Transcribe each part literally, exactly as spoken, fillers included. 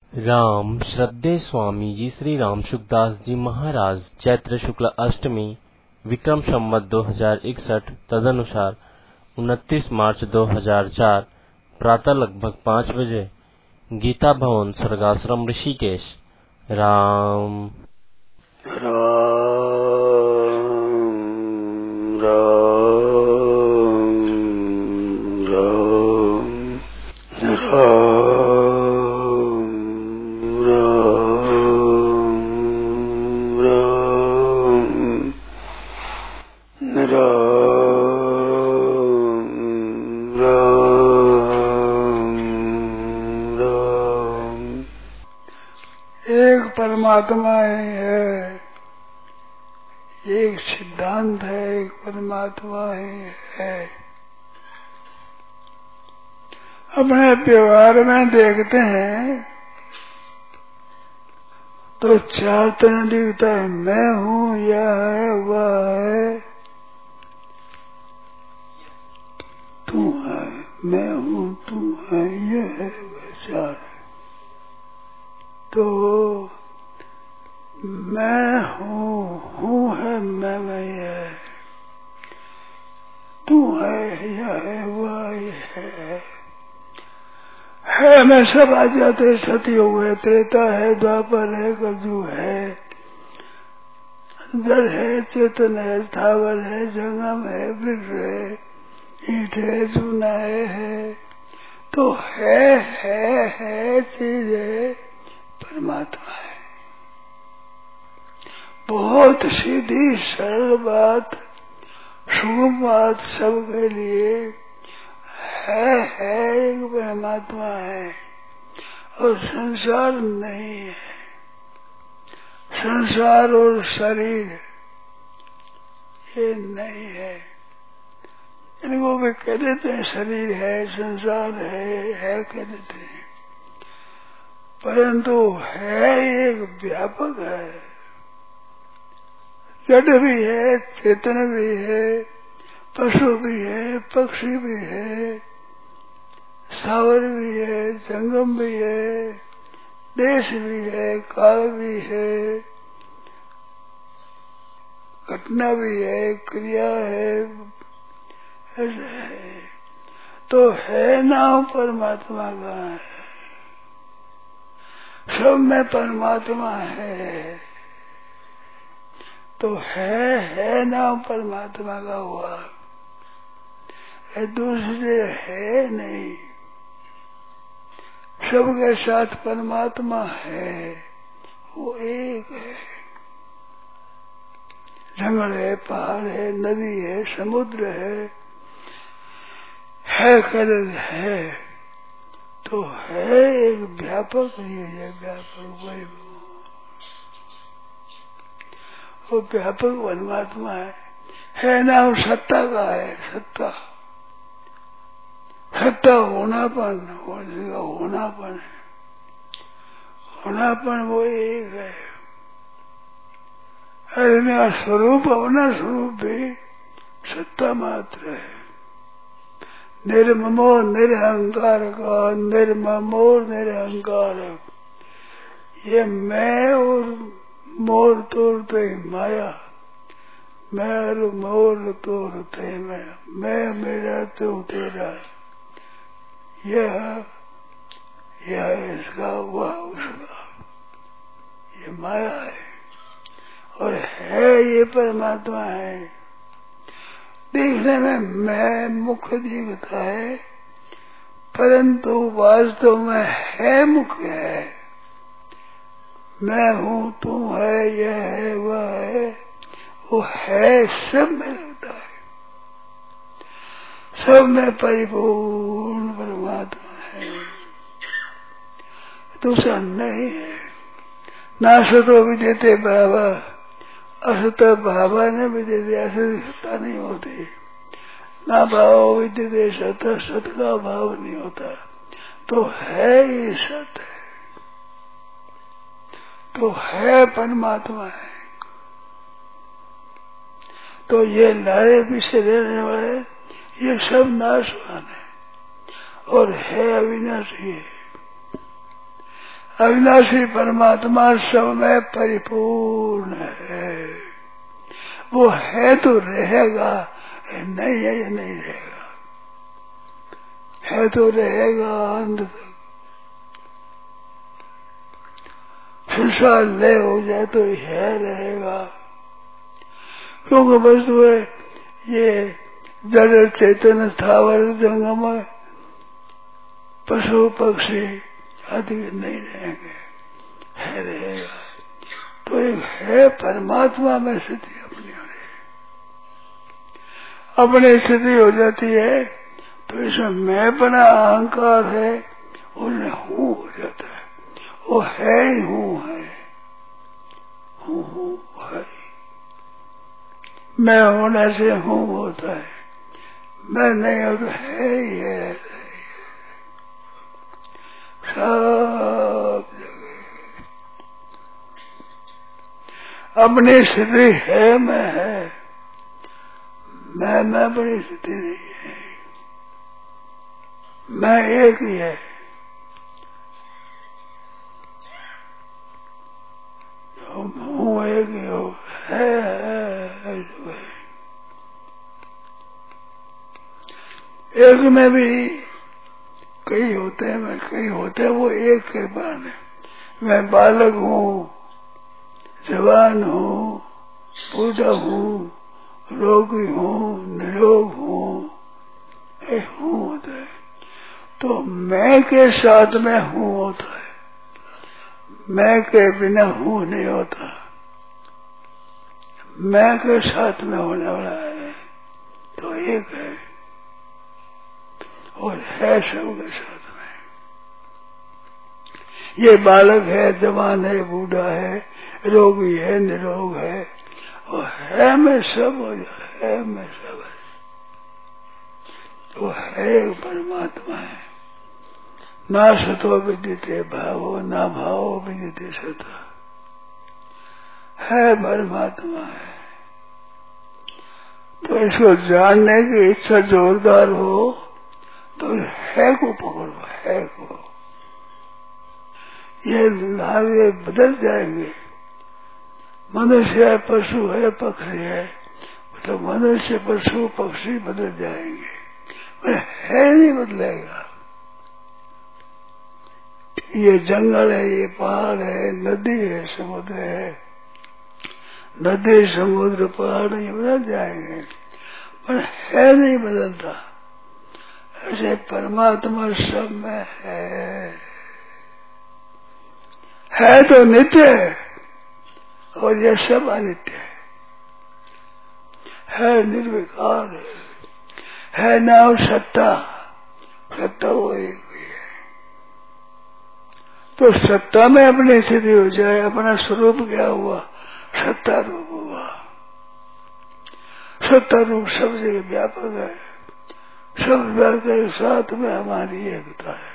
राम श्रद्धेय स्वामी जी श्री राम सुखदास जी महाराज चैत्र शुक्ल अष्टमी विक्रम संवत दो हजार इकसठ तदनुसार उनतीस मार्च दो हजार चार प्रातः लगभग पाँच बजे गीता भवन स्वर्गाश्रम ऋषिकेश। राम राम राम राम राम परमात्मा ही है, एक सिद्धांत है, एक परमात्मा ही है। अपने व्यवहार में देखते हैं तो चार तरह दिखता है, मैं हूँ, यह है, वह है, तू है, मैं हूँ, तू है, यह है, वह चार है। तो मैं हूँ, हूँ है, मैं मैं है, तू है, यह है, वह है, है में सब आ जाते। सतयुग है, त्रेता है, द्वापर है, कलयुग है, जड़ है, चेतन है, स्थावर है, जंगम है, वृक्ष है, ईट है, चूना है, है। तो है है है चीज है, परमात्मा है। बहुत सीधी सरल बात, सुगम बात सबके लिए है है एक परमात्मा है और संसार नहीं है। संसार और शरीर ये नहीं है। इनको भी कह देते हैं शरीर है, संसार है, है कह देते हैं, परंतु है एक व्यापक है। जड़ भी है, चेतन भी है, पशु भी है, पक्षी भी है, सावर भी है, जंगम भी है, देश भी है, काल भी है, घटना भी है, क्रिया है, ऐसा है। तो है नाम परमात्मा का है, सब में परमात्मा है। तो है है नाम परमात्मा का हुआ, है दूसरे है नहीं। सबके साथ परमात्मा है, वो एक है। जंगल है, पहाड़ है, नदी है, समुद्र है, है कदर है, तो है एक व्यापक है, व्यापक वही वो व्यापक परमात्मा है। है नाम सत्ता का है, सत्ता सत्ता होनापन, होने का होनापन है, होनापन वो एक है। अरे स्वरूप अपना स्वरूप भी सत्ता मात्र है। निर्ममो निरहंकार का, निर्ममो निरहंकार, ये मैं और मोर तोर ते माया, मैं और मोर तोर ते मैं, मैं मेरा तो तेरा, यह यह इसका वह उसका, ये माया है। और है ये परमात्मा है। देखने में मैं मुख्य दिखता है, परंतु वास्तव में है मुख्य है। मैं हूँ, तू है, यह है, वह है, वो है सब में लगता है, सब में परिपूर्ण परमात्मा है, दूसरा नहीं है। ना सतो भी देते बाबा, असत बाबा ने भी देते, ऐसे सत्ता नहीं होती। ना भाव भी देते सत, सत का भाव नहीं होता। तो है ये सत है, तो है परमात्मा है। तो ये लाए पीछे रहने वाले ये सब नाशवान है और है अविनाशी है। अविनाशी परमात्मा सब में परिपूर्ण है। वो है तो रहेगा, नहीं है ये नहीं रहेगा, है तो रहेगा अंत तक। संसार लय हो जाए तो है रहेगा, क्योंकि वस्तु है ये जड़ चेतन स्थावर जंगम पशु पक्षी आदि नहीं रहेंगे, है रहेगा। तो एक है परमात्मा में स्थिति अपनी हो रही, अपनी स्थिति हो जाती है तो इसमें मैं बना अहंकार है उन्हें हूँ हो जाता है। वो है ही हूँ है, हूँ हूँ है, मैं होने से हूँ होता है, मैं नहीं हो तो है ही है, सब जगह अपनी स्थिति है, मैं है, मैं मैं बड़ी स्थिति नहीं है, मैं एक ही है। हूँ एक ही हो, है, है, है, एक में भी कई होते हैं, मैं कई होते हैं, वो एक के बान है। मैं बालक हूँ, जवान हूँ, बूढ़ा हूँ, रोगी हूँ, निरोग हूँ, एक हूँ होता है। तो मैं के साथ में हूँ होता है, मैं के बिना हूँ नहीं होता, मैं के साथ में होने वाला है तो एक है और है सबके साथ में। ये बालक है, जवान है, बूढ़ा है, रोगी है, निरोग है, और है में सब हो जाए, है में सब है, तो है परमात्मा है। ना सतो विदिते भावो, ना भावो विदिते सतो, है परमात्मा है। तो इसको जानने की इच्छा जोरदार हो तो है को पकड़ो, है को, ये लागे बदल जाएंगे। मनुष्य है, पशु है, पक्षी है, तो मनुष्य पशु पक्षी बदल जाएंगे, पर है नहीं बदलेगा। ये जंगल है, ये पहाड़ है, नदी है, समुद्र है, नदी समुद्र पहाड़ ये बदल जाएंगे, पर है नहीं बदलता। ऐसे परमात्मा सब में है, है तो नित्य है और ये सब अनित्य है, है निर्विकार है, है नाम सत्ता, सत्ता वो एक ही है। तो सत्ता में अपनी स्थिति हो जाए, अपना स्वरूप क्या हुआ, सत्ता रूप हुआ। सत्ता रूप सब जगह व्यापक है, सब वर्ग के साथ में हमारी एकता है,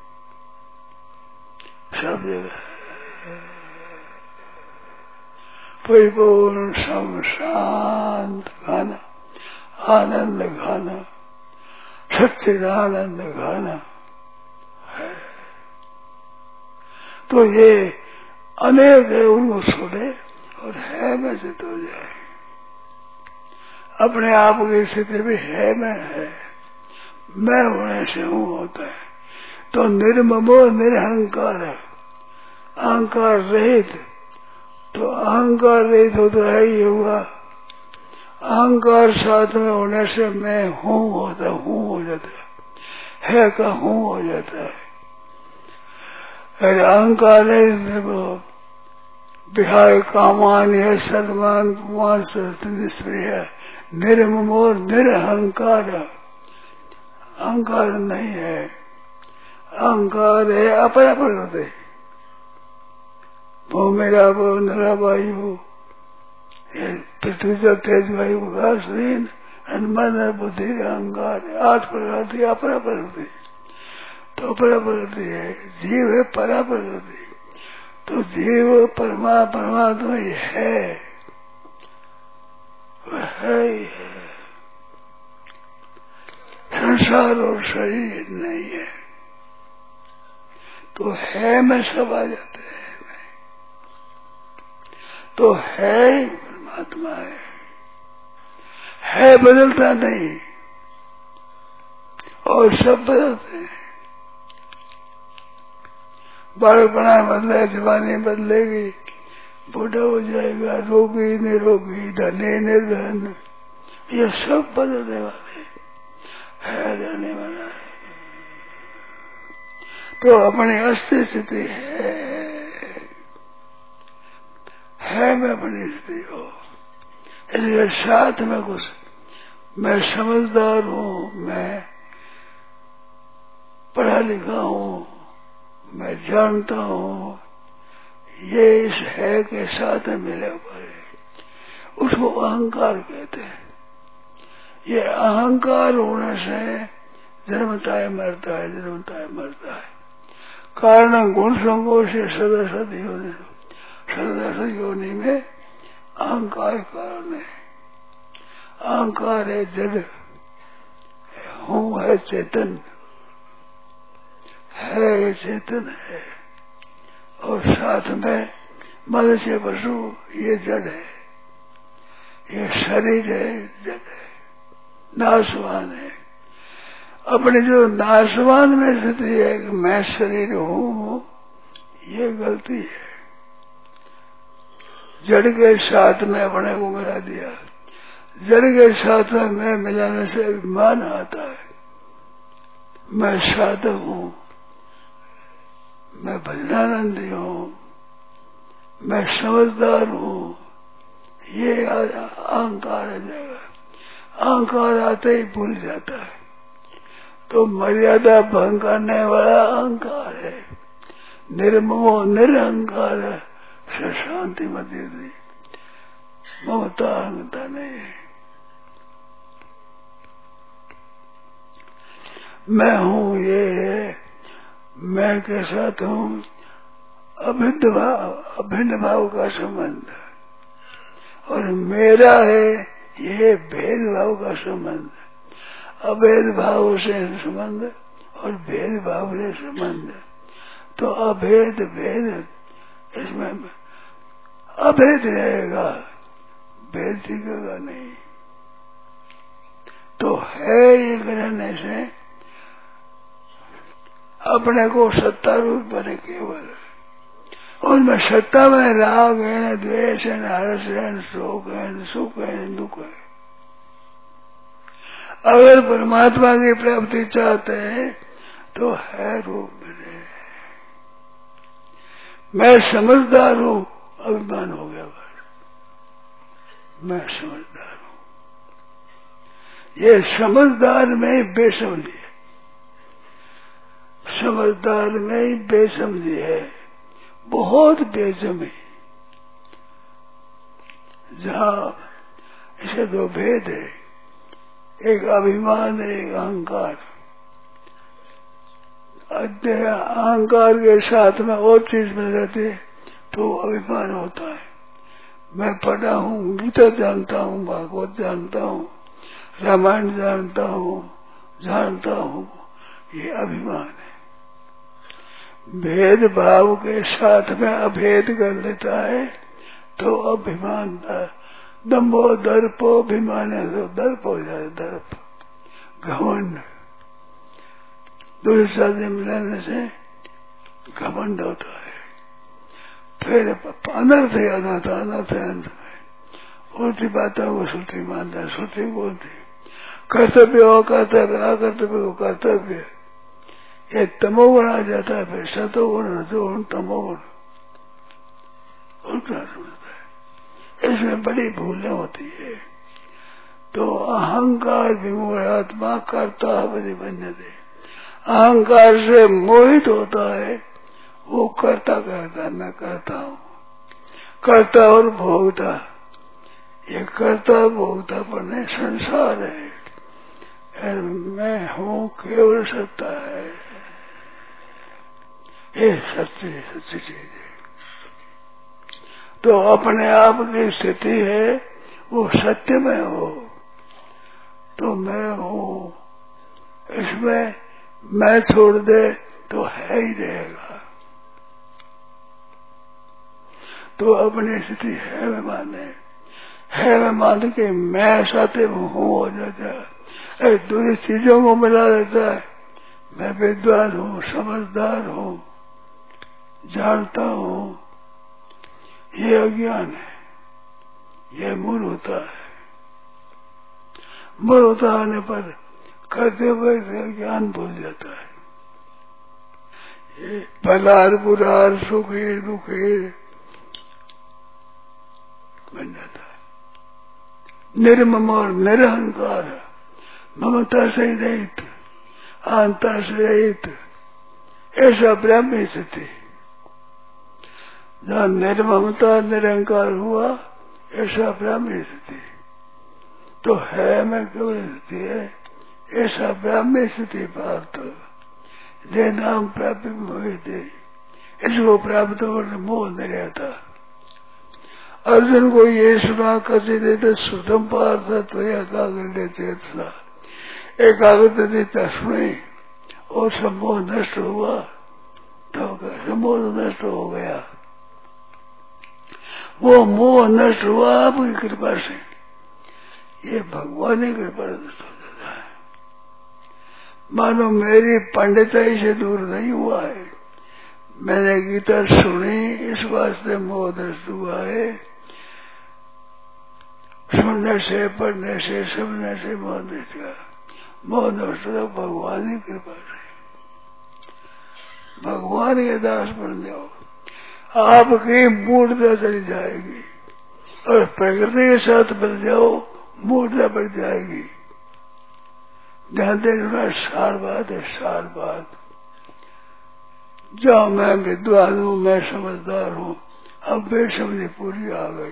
सब जगह परिपूर्ण सम शांत घन आनंद घन सच्चिदानंद घन है। तो ये अनेक है, उनको छोड़े और है में से तो जाए। अपने आप की स्थिति भी है में है, मैं होने से हूँ होता है। तो निर्ममो निरहंकार है, अहंकार रहित, तो अहंकार रहित हो तो है ही हुआ। अहंकार साथ में होने से मैं हूँ होता हूँ हो जाता है, है का हूँ हो जाता है। अरे अहंकार नहीं, बिहार कामान है, सलमान कुमार निष्प्रिय, निर्ममो निरहंकार, अहंकार नहीं है, अहंकार है अपरा प्रकृति। वो मेरा वो नरा वायु, पृथ्वी का तेज वायु का शरीर, मन बुद्धि अहंकार, आठ प्रकार की अपरा प्रकृति। तो अपरा प्रकृति है, जीव है परा प्रकृति। तो जीव परमा परमात्मा ही है, वह है ही है, संसार और शरीर नहीं है। तो है में सब आ जाते हैं। तो है परमात्मा है, है बदलता नहीं और सब बदलते हैं। बालकपना बदले, जवानी बदलेगी, बूढ़ा हो जाएगा, रोगी निरोगी, धनी निर्धन, ये सब बदलने वाले है, रहने वाला है। तो अपनी अस्थिर स्थिति है, है मैं अपनी स्थिति हो, इसलिए साथ में कुछ मैं समझदार हूँ, मैं पढ़ा लिखा हूँ, मैं जानता हूँ, ये इस है के साथ मिले हुए, उसको अहंकार कहते हैं। ये अहंकार होने से जन्मता है मरता है, जन्मता है मरता है। कारण गुण संगों से सदा सद योनि, सदा सद योनि में अहंकार कारण है। अहंकार है जड़, हूँ है चेतन, है चेतन है, और साथ में मनुष्य पशु ये जड़ है, ये शरीर है, जड़ है, नाशवान है। अपने जो नाशवान में स्थिति है कि मैं शरीर हूँ, ये गलती है। जड़ के साथ में अपने को मिला दिया, जड़ के साथ में मैं मिलाने से अभिमान आता है। मैं साधक हूँ, मैं भजनानंदी हूँ, मैं समझदार हूँ, ये अहंकार आ जाएगा। अहंकार आते ही भूल जाता है, तो मर्यादा भंग करने वाला अहंकार है। निर्ममो निरहंकार से शांति मती थी, ममता अहंता नहीं है। मैं हूँ ये, मैं के साथ हूँ अभिन्न भाव, अभिन्न भाव का संबंध, और मेरा है ये भेदभाव का संबंध। अभेद भाव से संबंध और भेद भाव से संबंध, तो अभेद भेद इसमें अभेद रहेगा, भेद दिखेगा नहीं। तो है ये कहने से अपने को सत्ता रूप बने केवल, और मैं सत्ता में राग है, द्वेष है, हर्ष है, शोक है, सुख है, दुख है। अगर परमात्मा की प्राप्ति चाहते हैं तो है रूप बने। मैं समझदार हूँ, अभिमान हो गया बस, मैं समझदार हूँ। ये समझदार में बेसमझी है, समझदार में ही बेसमझी है, बहुत बेजमी। जहाँ इसे दो भेद है, एक अभिमान है, एक अहंकार। अहंकार के साथ में और चीज मिल जाती है तो अभिमान होता है। मैं पढ़ा हूँ, गीता जानता हूँ, भागवत जानता हूँ, रामायण जानता हूँ, जानता हूँ, ये अभिमान है। भेद भाव के साथ में अभेद कर लेता है तो अभिमान, दम्भो दर्पो अभिमान है, तो दर्प हो जाए, दर्प घमंड। दूसरे साथी मिलाने से घमंड होता है, फिर अनर्थ है, अनर्थ अनर्थ है अंत में। उल्टी बातों को श्रुति मानता है, श्रुति बोलती कर्तव्य हो कर्तव्य, अकर्तव्य को कर्तव्य। ये तमोगुण आ जाता है, फिर सतोगुण, रजोगुण, तमोगुण उल्टा समझता है। इसमें बड़ी भूलें होती है। तो अहंकार विमूढ़ आत्मा कर्ता बदि बन्यते, अहंकार से मोहित होता है, वो कर्ता कहता है मैं करता हूँ। कर्ता और भोगता, ये कर्ता भोगता पर संसार है, और मैं हूँ केवल सत्ता है, ये सच्ची सच्ची चीज है। तो अपने आप की स्थिति है वो सत्य में हो, तो मैं हूँ, इसमें मैं छोड़ दे तो है ही रहेगा। तो अपनी स्थिति है में माने, है में मान के मैं साथे हूँ हो जाता है, दूसरी चीजों को मिला देता है। मैं विद्वान हूँ, समझदार हूँ, जानता हूँ, ये अज्ञान है, ये मूल होता है। मूल होता आने पर करते हुए ज्ञान भूल जाता है। ये भलार बुरार सुखी दुखी बन जाता है। निर्मम और निरहंकार, ममता से रहित, अहंता से रहित, ऐसा ब्रह्म स्थिति। जहाँ निर्ममता निरंकार हुआ, ऐसा ब्रह्म स्थिति तो है मैं केवल स्थिति है, ऐसा ब्रह्म स्थिति प्राप्त दे नाम प्राप्त हुए थे। इसको प्राप्त होने मोह नहीं रहता। अर्जुन को ये सुना कसी देते सुधम पार्थ तो एकाग्र चेतसा, एकाग्र देता सुने और सम्मोह नष्ट हुआ, तो सम्मोह नष्ट हो गया। वो मोह नष्ट हुआ आपकी कृपा से, ये भगवान की कृपा नष्ट हो जाता है। मानो मेरी पंडिताई से दूर नहीं हुआ है, मैंने गीता सुनी इस वास्ते मोह नष्ट हुआ है। सुनने से, पढ़ने से, समझने से मोह नष्ट हुआ, मोह नष्ट हुआ भगवान की कृपा से। भगवान के दास बन जाओ, आपकी मूर्ता चली जाएगी और प्रकृति के साथ बन जाओ, मूर्ता बढ़ जाएगी। ध्यान देना, सार बात है, सार बात। जाओ मैं विद्वान हूँ, मैं समझदार हूँ, अब बेसमझी पूरी आ गई,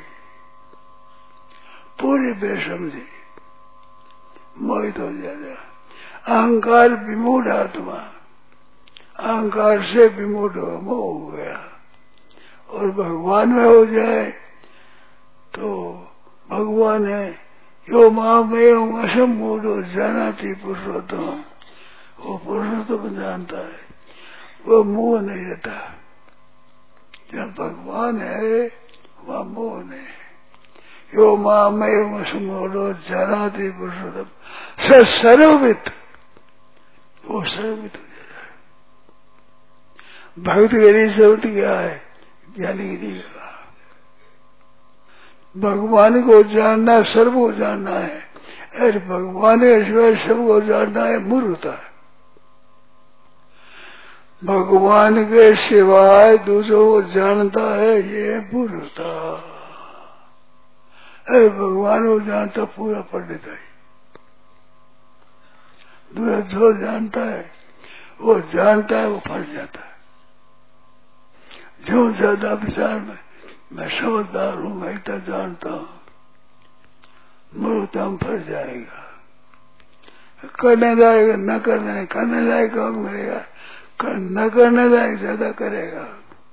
पूरी बेसमझी, मोहित हो जाएगा। अहंकार विमूढ़ आत्मा, अहंकार से विमूढ़ हो, मोह हो गया और भगवान में हो जाए तो भगवान है। यो माँ में असम मूढ़ो जाना थी पुरुषोत्तम, वो पुरुषोत्तम जानता है, वो मोह नहीं रहता। जब भगवान है वह मोह नहीं। यो माँ में असम मूढ़ो जाना थी पुरुषोत्तम, स सर्ववित, वो सर्ववित हो जाता है। भक्त गिरी सर्वत क्या है? ज्ञानी गिरी का भगवान को जानना, सर्व को जानना है। अरे भगवान के सिवाय सबको जानना है, मूर्खता है। भगवान के सिवाय दूसरों को जानता है, ये मूर्खता। अरे भगवान को जानता पूरा पंडित है। दूसरा जो जानता है वो जानता है, वो फंस जाता है। जो ज्यादा विचार में मैं समझदार हूँ, मैं इतना जानता हूँ, मूर्खता में फंस जाएगा। करने जाएगा, न करने करने जाएगा कम करेगा, कर, न करने जाएगा ज्यादा करेगा,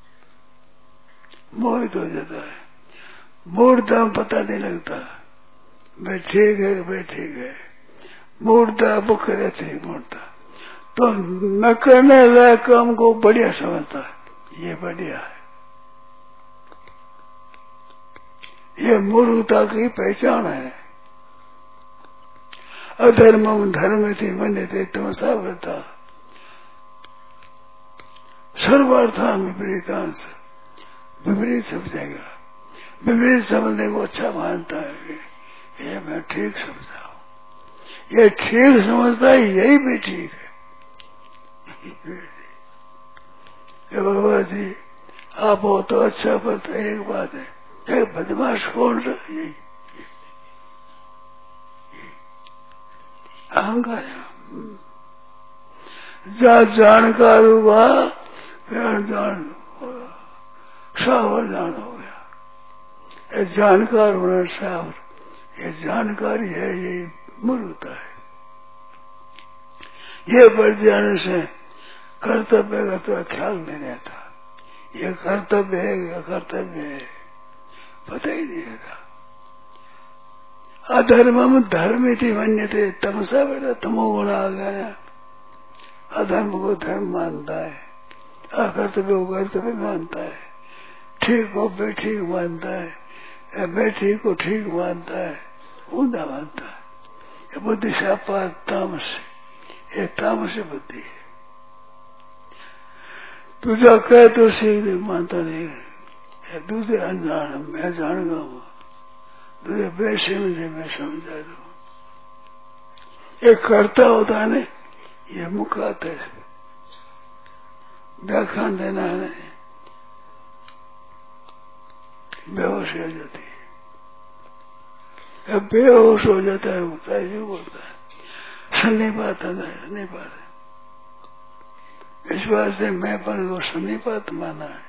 मोहित हो जाता है। मूर्खता में पता नहीं लगता, मैं ठीक है, मैं ठीक है। मूर्खता भूख रहती है, मूर्खता तो न करने लायक काम को बढ़िया समझता है, ये बढ़िया है। ये मूर्खता की पहचान है। अधर्मम धर्म थी मन थे तमसा व्रता, सर्वार्था विपरीतांश, विपरीत समझेगा। विपरीत समझने को अच्छा मानता है, ये मैं ठीक समझा हूँ, ये ठीक समझता है, यही भी ठीक है। बाबा जी आप हो तो अच्छा, पर तो एक बात है, एक बदमाश कौन सा, यही अहंकार। जा जानकार हुआ, जान सावधान हो गया। ये जानकार होना सावधान, ये जानकारी है, ये मूर्खता है। ये बढ़ जाने से कर्तव्य का तो ख्याल नहीं रहता, ये कर्तव्य है या कर्तव्य है पता ही नहीं रहता। अधर्मम धर्म थी मन्यते तमसा बेटा, तमोगुण आ गया। अधर्म को धर्म मानता है, अकर्तव्य को कर्तव्य मानता है। ठीक को बेठीक मानता है, या बेठीक को ठीक मानता है, ऊंधा मानता है। ये बुद्धि से अपात तामस, ये तामस बुद्धि है। तुझा कह तो सीख दे, मानता नहीं है। दूसरे अनजान, मैं जान गया हूँ, दूसरे बेसे मुझे मैं समझा दू। एक करता होता है ना, ये मुखात है, व्याख्यान देना है नहीं, बेहोश हो जाती है। अब बेहोश हो जाता है, होता है जो बोलता है, सन्निपात है, सन्निपात है। इस बात से मैं पर वो सन्निपात माना है।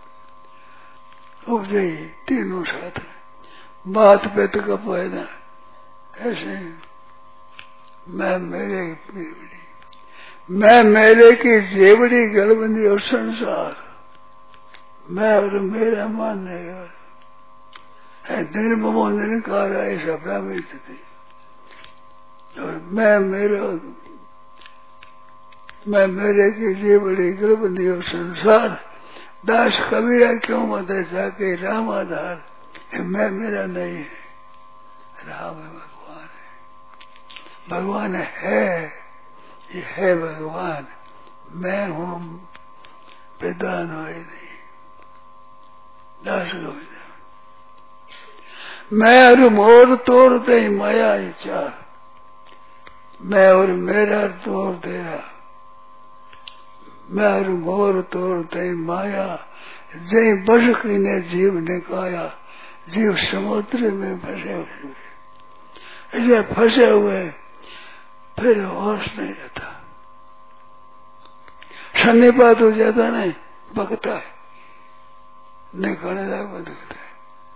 उपजे तीनों साथ है, बात पे तो कब है ना, ऐसे मैं मेरे जेवड़ी, मैं मेरे की जेवड़ी गलबंदी और संसार, मैं और मेरा मानने और निर्ममो निरंकार ऐसा ब्राह्मी स्थिति, और मैं मेरा, मैं मेरे की जेवड़ी गलबंदी और संसार। दास कबीरा क्यों मत जाके राम आधार, मैं मेरा नहीं है, राम है, भगवान है, भगवान है, ये है भगवान, मैं हूँ विद्वान हो नहीं। दास कबीरा मैं और मोर तोड़ते माया ही चार, मैं और मेरा तोड़ तेरा, मैं और मोर तोड़ते माया, जय बस ने जीव ने काया, जीव समुद्र में फंसे हुए, ऐसे फंसे हुए फिर होश नहीं रहता, सन्निपात हो जाता नहीं, बकता है, निकलने लगा बदलता है।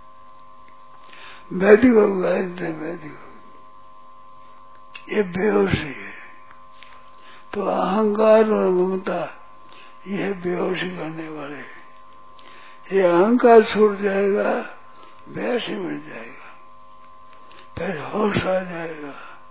वैदिक हो गए, वैदिक हो, ये बेहोशी है। तो अहंकार और ममता ये बेहोशी करने वाले, ये अहंकार छूट जाएगा, बेहोशी मिट जाएगा, फिर होश आ जाएगा,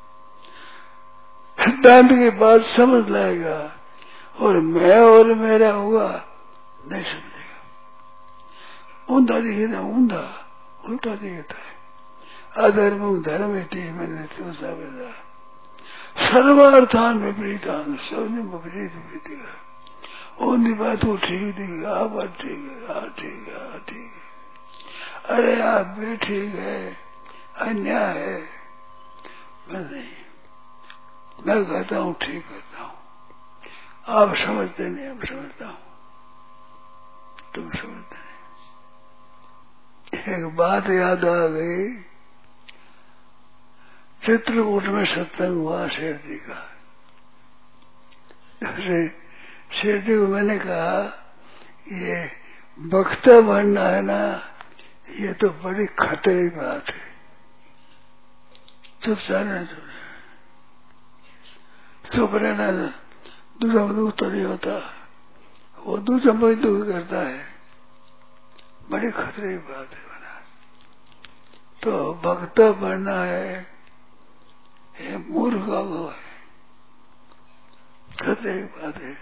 सिद्धांत की बात समझ लाएगा, और मैं और मेरा होगा नहीं समझेगा। ऊंधा दिखेगा, ऊंधा उल्टा दिखता है। अधर्म धर्म मैंने तो सर्वार्थान विपरीतान, सबने विपरीत विपरीत। ओनी बात वो ठीक थी, आ बात ठीक है, आ ठीक है, आ ठीक है, अरे आप भी ठीक है, अन्याय है, मैं नहीं, मैं कहता हूँ ठीक करता हूँ, आप समझते नहीं, आप समझता हूँ, तुम समझते नहीं। एक बात याद आ गई, चित्रकूट में सत्संग हुआ शेर जी का। शेर जी को मैंने कहा, ये वक्ता बनना है ना, ये तो बड़ी खतरे की बात है, चुप रहना, चुप रहना, दूसरा दुख तो नहीं होता, वो दूसरा कोई दुख करता है, बड़ी खतरे की बात है बना। तो वक्ता बनना है, ये मूर्ख का वो है, खतरे की बात है।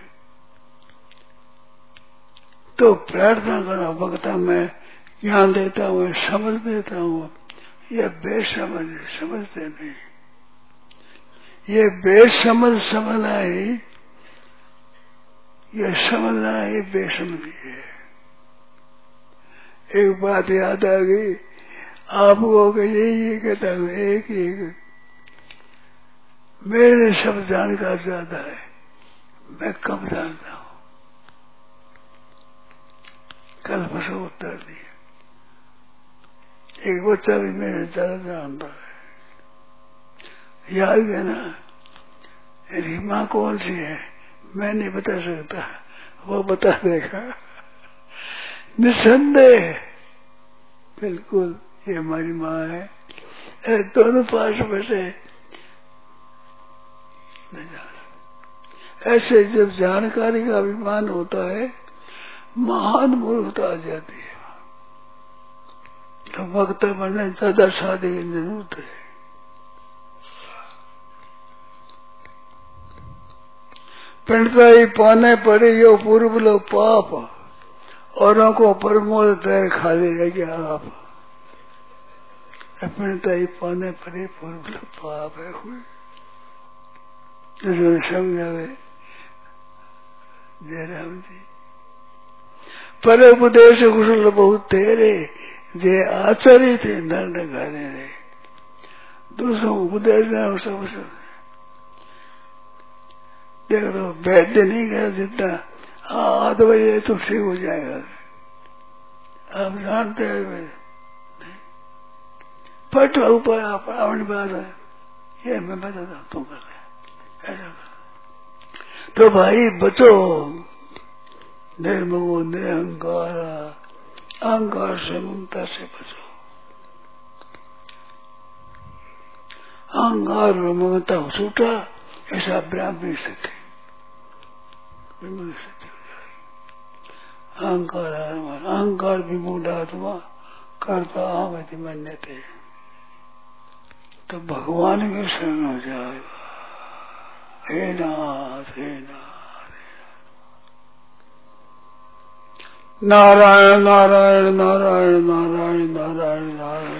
तो प्रार्थना करना, वक्ता मैं ज्ञान देता हूँ, समझ देता हूँ, ये बेसमझ है, समझते नहीं, ये बेसमझ समझना ही, ये समझना ही बेसमझी है। एक बात याद आ गई आपको, यही कहता हूँ, एक ही मेरे सब जानकार ज्यादा है, मैं कम जानता हूँ। कल परसों उत्तर दिया, एक बच्चा भी मेरे ज्यादा जानता है, याद है ना, रीमा कौन सी है मैं नहीं बता सकता, वो बता देगा निसंदेह, बिल्कुल ये हमारी माँ है, दोनों पास बैठे नहीं जाना। ऐसे जब जानकारी का अभिमान होता है, महान मूर्खता आ जाती है, तो वक्ता बनने ज्यादा शादी की जरूरत है। पिंडता ही पाने पड़े यो पूर्व लो पाप, औरों को प्रमोद तैर खाली रह गया आप अपने ताई पाने परे पूर्व पाप है हुए जो समझावे जयराम जी। पर उपदेश कुशल बहुत तेरे जे आचार्य थे नर नगारे रे दूसरों उपदेश न सब देख लो वैद्य नहीं गया जितना हाँ तो भाई तो ठीक हो जाएगा आप जानते हैं पट ऊपर आप अपनी बात है ये मैं बताता हूँ तुम कर ले ऐसा कर तो भाई बचो निर्मो निरहंकार अहंकार से ममता से बचो अहंकार और ममता को छूटा ऐसा ब्राह्मी स्थिति अहंकार अहंकार भी मूढ़ात्मा करता आमति मन्यते तो भगवान के शरण हो जाएगा। हे नाथ हे नाथ नारायण नारायण नारायण नारायण नारायण नारायण